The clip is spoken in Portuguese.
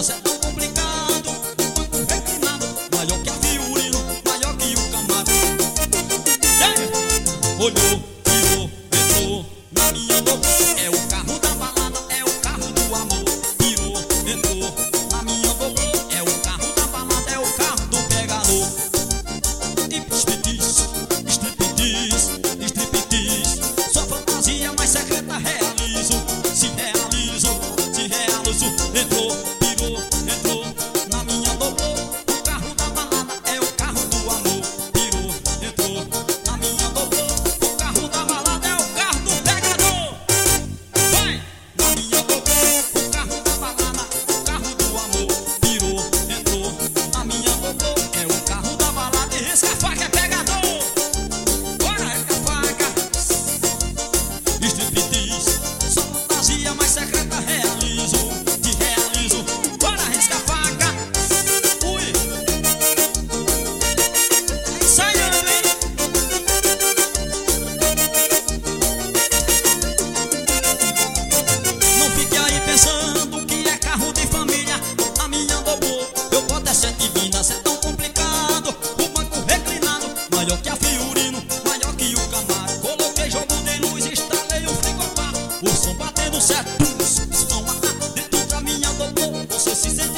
cê é tão complicado. Banco reclinado, maior que a Fiorino, maior que o Camaro. Olhou, virou, entrou na minha boca. É o carro da balada, é o carro do amor. Virou, entrou na minha boca. É o carro da balada, é o carro do pegador. Striptease, striptease, striptease. Sua fantasia mais secreta realizo. Se realizo, se realizo. Entrou, virou, entrou na minha boca. O carro da balada é o carro do amor. Virou, entrou na minha boca. O carro da balada é o carro do pegador. Vai! Na minha boca. O carro da balada, o carro do amor. Virou, entrou na minha boca. É o carro da balada e risca a faca é pegador. Bora, risca a faca. Striptease, sua fantasia mais secreta realizo. Te realizo. Bora, risca a faca. Ui. É isso aí, hein? Não fique aí pensando que é carro de família. A minha dobrou, eu boto é 7 vidas, é tão complicado. O banco reclinado, maior que a Fiorino, maior que o Camaro. Coloquei jogo de luz, instalei o frigobar. O som batendo certo, som dentro da minha dobrou. Você se sente